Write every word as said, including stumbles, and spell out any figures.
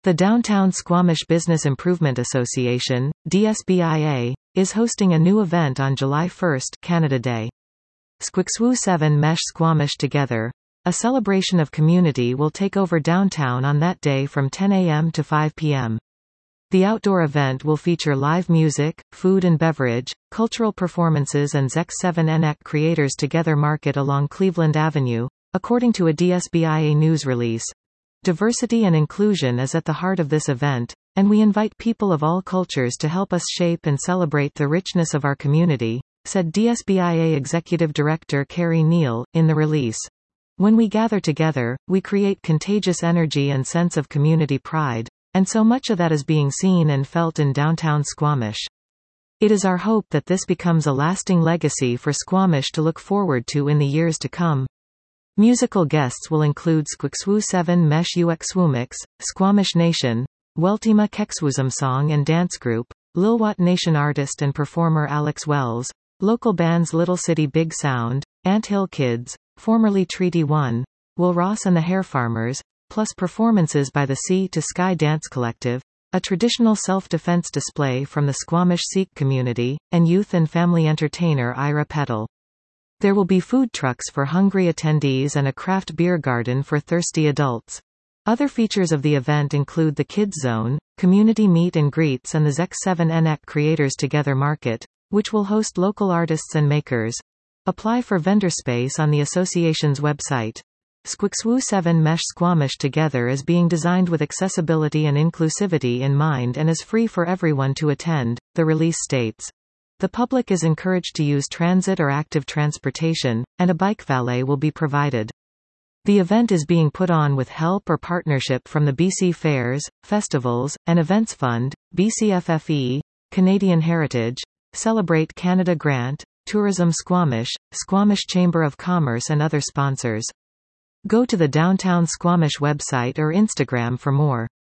The Downtown Squamish Business Improvement Association, D S B I A, is hosting a new event on July first, Canada Day. Squigswoo seven Mesh Squamish Together, a celebration of community, will take over downtown on that day from ten a m to five p m The outdoor event will feature live music, food and beverage, cultural performances and Zex seven N E C Creators Together Market along Cleveland Avenue, according to a D S B I A news release. Diversity and inclusion is at the heart of this event, and we invite people of all cultures to help us shape and celebrate the richness of our community, said D S B I A Executive Director Carrie Neal, in the release. When we gather together, we create contagious energy and sense of community pride, and so much of that is being seen and felt in downtown Squamish. It is our hope that this becomes a lasting legacy for Squamish to look forward to in the years to come. Musical guests will include Squigswoo seven Mesh Uxwoomix, Squamish Nation, Weltima Kekswoosum Song and Dance Group, Lilwat Nation artist and performer Alex Wells, local bands Little City Big Sound, Ant Hill Kids, formerly Treaty One, Will Ross and the Hair Farmers, plus performances by the Sea to Sky Dance Collective, a traditional self-defense display from the Squamish Sikh community, and youth and family entertainer Ira Petal. There will be food trucks for hungry attendees and a craft beer garden for thirsty adults. Other features of the event include the Kids Zone, community meet and greets, and the Zex seven N E C Creators Together Market, which will host local artists and makers. Apply for vendor space on the association's website. Squigswoo seven Mesh Squamish Together is being designed with accessibility and inclusivity in mind and is free for everyone to attend, the release states. The public is encouraged to use transit or active transportation, and a bike valet will be provided. The event is being put on with help or partnership from the B C Fairs, Festivals, and Events Fund, B C F F E, Canadian Heritage, Celebrate Canada Grant, Tourism Squamish, Squamish Chamber of Commerce and other sponsors. Go to the Downtown Squamish website or Instagram for more.